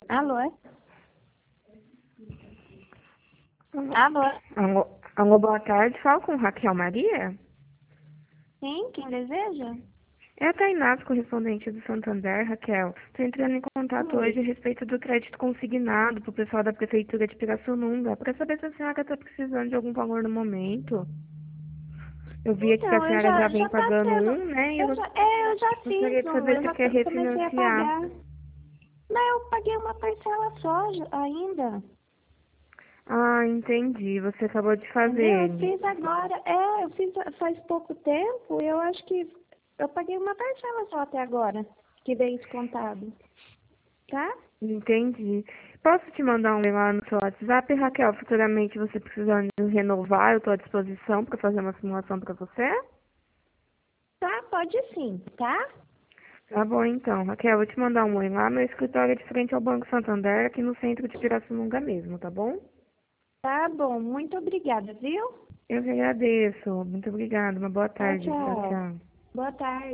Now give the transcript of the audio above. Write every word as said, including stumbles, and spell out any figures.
Alô? Alô? Alô, alô, boa tarde. Fala com Raquel Maria? Sim, quem deseja? É a Tainás, correspondente do Santander, Raquel. Estou entrando em contato Oi. hoje a respeito do crédito consignado para o pessoal da Prefeitura de Pirassununga, para saber se a senhora está precisando de algum valor no momento. Eu vi aqui que a Então, eu senhora já já, vem já tá pagando tendo. um, né? E eu Eu já, é, eu já gostaria fiz de um, saber eu se já quer co- comecei a refinanciar. pagar. Não, eu paguei uma parcela só já- ainda. Ah, entendi. Você acabou de fazer Entendeu? Eu ele. fiz agora. É, eu fiz faz pouco tempo, eu acho que eu paguei uma parcela só até agora, que veio descontado. Tá? Entendi. Posso te mandar um e-mail lá no seu WhatsApp, Raquel? Futuramente você precisando renovar, eu estou à disposição para fazer uma simulação para você? Tá, pode sim, tá? Tá bom, então. Raquel, eu vou te mandar um oi lá. Meu escritório é de frente ao Banco Santander, aqui no centro de Pirassununga mesmo, tá bom? Tá bom, muito obrigada, viu? Eu que agradeço. Muito obrigada. Uma boa Tchau, tarde. Tchau, tchau. tchau. Boa tarde.